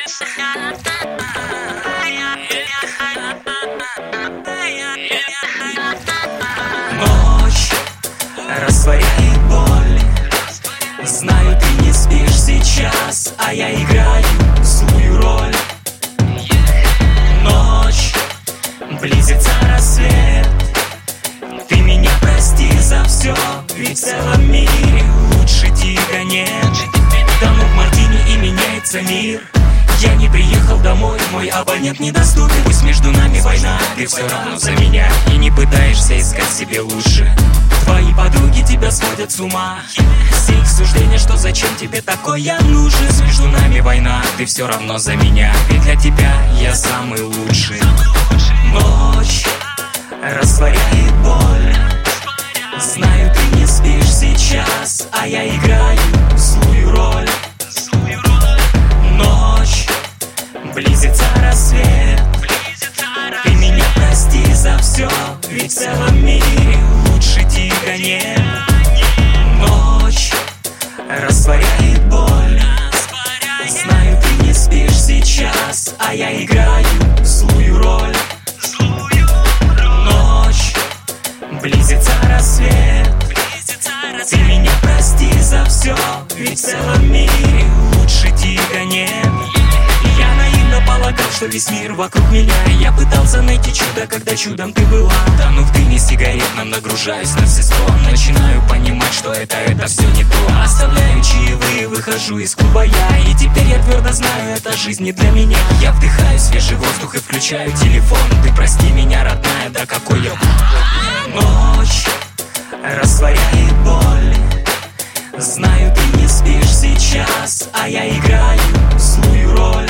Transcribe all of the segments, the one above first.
Ночь растворяет боль. Знаю, ты не спишь сейчас, а я играю злую роль. Ночь, близится рассвет. Ты меня прости за все, ведь в целом мире лучше тебя нет. Тону в мартини и меняется мир. Я не приехал домой, мой абонент недоступен. Пусть между нами война, ты все равно за меня. И не пытаешься искать себе лучше. Твои подруги тебя сводят с ума. Все их суждения, что зачем тебе такой я нужен. Между нами война, ты все равно за меня. Ведь для тебя я самый лучший. Ночь растворяет боль. Знаю, ты не спишь сейчас, а я играю злую роль. Ночь, близится рассвет. Ты меня прости за все, ведь в целом мире лучше тебя нет. Ночь растворяет боль. Знаю, ты не спишь сейчас, а я играю злую роль. Ночь, близится рассвет. Ты меня прости за все, ведь в целом мире лучше тебя нет. Я наивно полагал, что весь мир вокруг меня. Я пытался найти чудо, когда чудом ты была. Тону в дыме сигаретном, нагружаюсь на все 100. Начинаю понимать, что это все не то. Оставляю чаевые, выхожу из клуба я. И теперь я твердо знаю, эта жизнь не для меня. Я вдыхаю свежий воздух и включаю телефон. Ты прости меня, родная, да какой я был. Ночь растворяет боль. Знаю, ты не спишь сейчас, а я играю злую роль.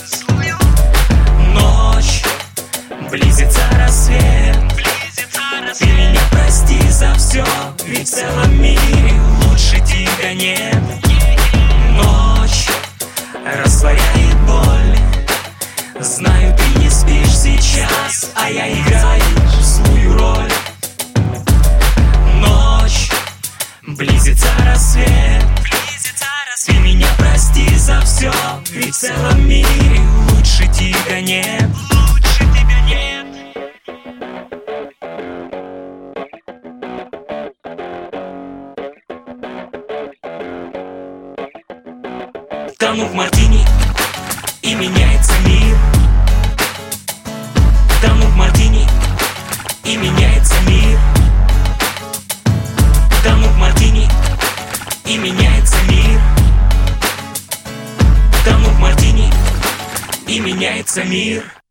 Ночь, близится рассвет. Ты меня прости за все, ведь в целом мире лучше тебя нет. Ночь растворяет боль. Знаю, ты не спишь сейчас, а я играю злую роль. Ночь, близится рассвет. Ты меня прости за все, ведь в целом мире лучше тебя нет. Тону в мартини и меняется мир. Тону в мартини и меняется мир. Тону в мартини и меняется мир. Тону в мартини и меняется мир.